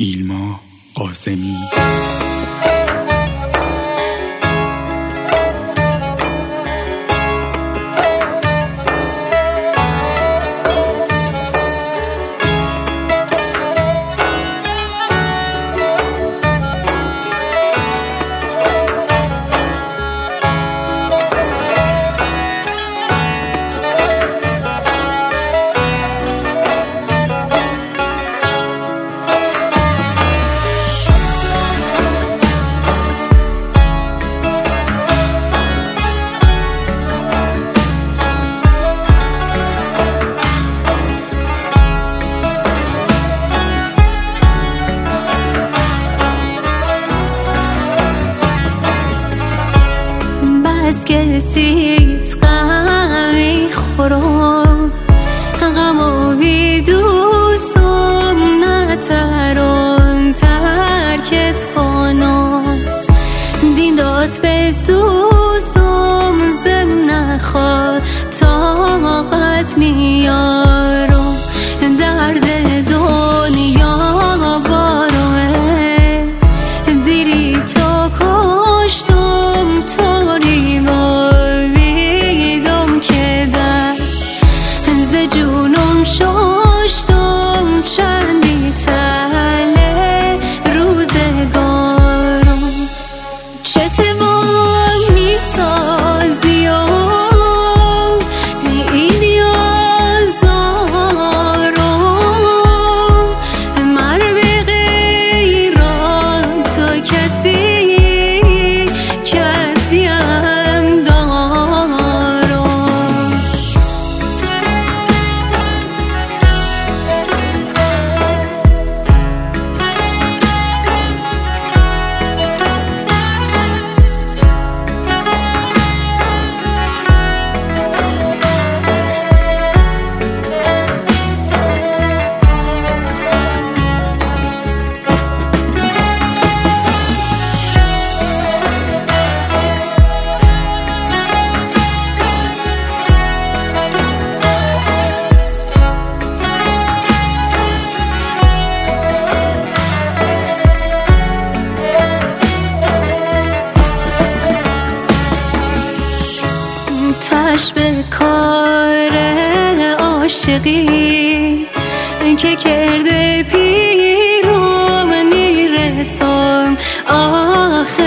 ایلما قاسمی. از کسیت غم میخورم، غمو بی دوستم نترون ترکت کنم. دین داد به سوزم زن نخواد طاقت نیارم. درد دنیا باروه دیری تو کشتم، طوری باریدم که دست ز جونم ششتم. چندی تله روزگارم چه توان میسازی و این یازارم. مر به غیران تو کسی که از دیم دارم. تش به کار عاشقی که کرده پیرم نیرسم آخر.